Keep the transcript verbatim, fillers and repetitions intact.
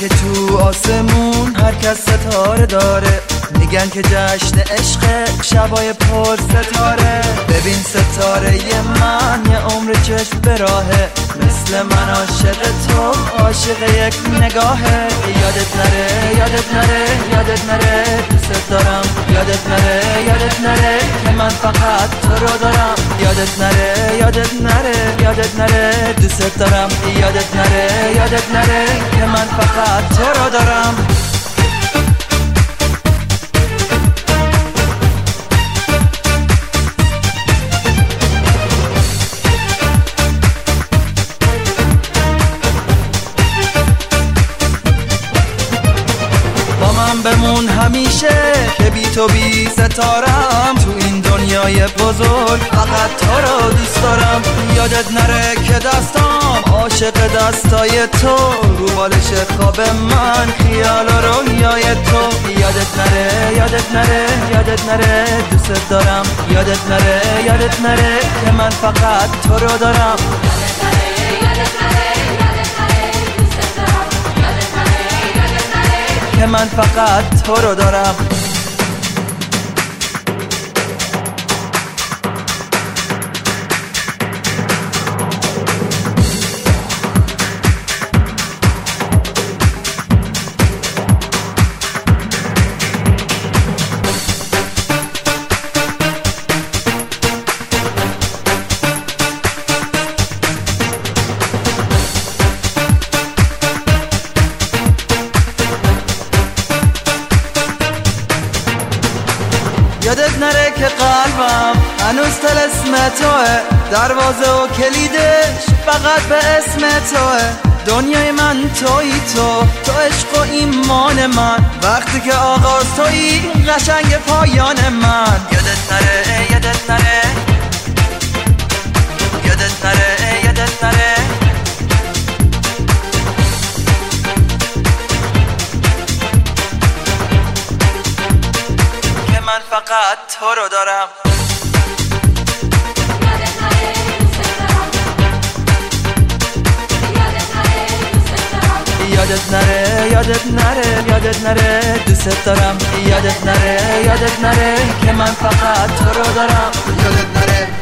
که تو آسمون هر کس ستاره داره، میگن که جشن عشق شبای پر ستاره. ببین ستاره ی من یه عمر چشم به راهه، مثل من عاشق تو عاشق یک نگاهه. یادت نره یادت نره یادت نره دوست دارم، یادت نره یادت نره که من فقط تو رو دارم. یادت نره یادت نره یادت نره دوست دارم، یادت نره یادت نره که من فقط تو رو دارم. با من بمون همیشه که بی تو بی ستارم، تو این دنیای بزرگ فقط تو رو دوست دارم. یادت نره که دستام عاشق دستای تو، رو بالش خواب من خیال و رویای تو. یادت نره یادت نره یادت نره دوست دارم، یادت نره یادت نره که من فقط تو رو دارم. که من فقط تو رو دارم. یادت نره که قلبم هنوز طلسم توه، دروازه و کلیدش فقط به اسم توه. دنیای من تویی تو، تو عشق و ایمان من، وقتی که آغاز تویی قشنگ پایان من. یادت نره یادت نره یادت نره یادت نره من فقط تو رو دارم. یادت نره یادت نره یادت نره دوست دارم. یادت نره یادت نره که من فقط تو رو دارم. یادت نره